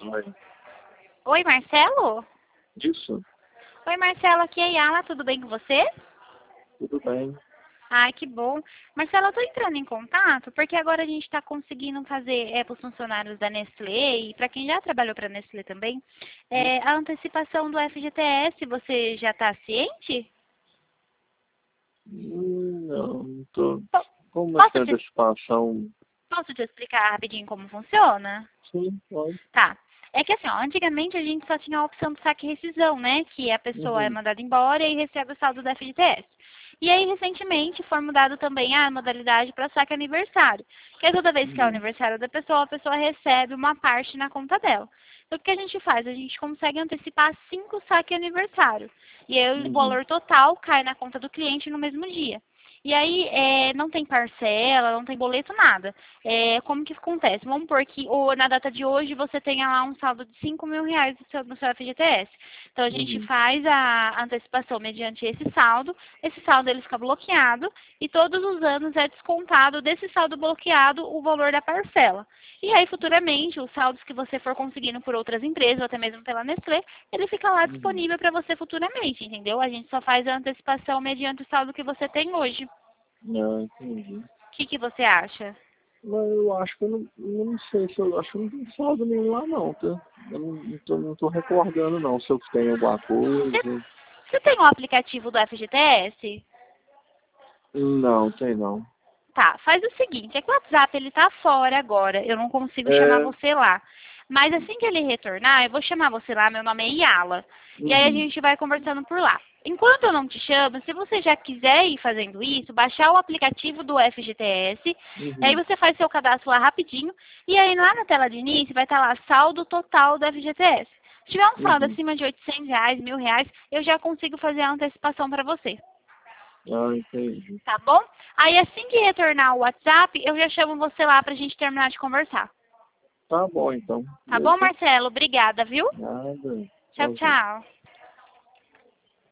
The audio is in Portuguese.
Oi. Oi, Marcelo? Isso, Oi, Marcelo, aqui é a Yala, tudo bem com você? tudo bem. Ai, que bom. Marcelo, eu tô entrando em contato porque agora a gente está conseguindo fazer para os funcionários da Nestlé e para quem já trabalhou para a Nestlé também, a antecipação do FGTS. Você já está ciente? Não, tô. Po- Como é que Posso é a te, antecipação? posso te explicar rapidinho como funciona? Sim, pode. Tá. É que assim, ó, antigamente a gente só tinha a opção do saque e rescisão, né? Que a pessoa é Uhum. mandada embora e recebe o saldo do FGTS. E aí, recentemente, foi mudado também a modalidade para saque aniversário. Que é toda vez que é o Uhum. aniversário da pessoa, a pessoa recebe uma parte na conta dela. Então, o que a gente faz? A gente consegue antecipar 5 saques aniversário. E aí, o Uhum. valor total cai na conta do cliente no mesmo dia. E aí, não tem parcela, não tem boleto, nada. Como que acontece? Vamos supor que na data de hoje você tenha lá um saldo de R$ 5.000 no seu FGTS. Então a gente Uhum. faz a antecipação mediante esse saldo ele fica bloqueado e todos os anos é descontado desse saldo bloqueado o valor da parcela. E aí futuramente os saldos que você for conseguindo por outras empresas ou até mesmo pela Nestlé, ele fica lá Uhum. disponível para você futuramente, entendeu? A gente só faz a antecipação mediante o saldo que você tem hoje. Ah, entendi. O que você acha? Mas eu acho que eu não sei se eu acho que não tem saldo nenhum lá não, tá? Eu não tô recordando não se eu tenho alguma Você, coisa. você tem o aplicativo do FGTS? Não, tem não. Tá, faz o seguinte, é que o WhatsApp ele tá fora agora, eu não consigo chamar É. você lá. Mas assim que ele retornar, eu vou chamar você lá, meu nome é Yala. E aí a Uhum. gente vai conversando por lá. Enquanto eu não te chamo, se você já quiser ir fazendo isso, baixar o aplicativo do FGTS, e aí Uhum. você faz seu cadastro lá rapidinho, e aí lá na tela de início vai estar lá saldo total do FGTS. Se tiver um saldo Uhum. acima de R$ 800, R$ 1.000, eu já consigo fazer a antecipação para você. Ah, entendi. Tá bom? Aí assim que retornar o WhatsApp, eu já chamo você lá pra gente terminar de conversar. Tá bom então. Tá bom, Beleza? Marcelo? Obrigada, viu? Nada. Tchau, Tchauzinho. tchau.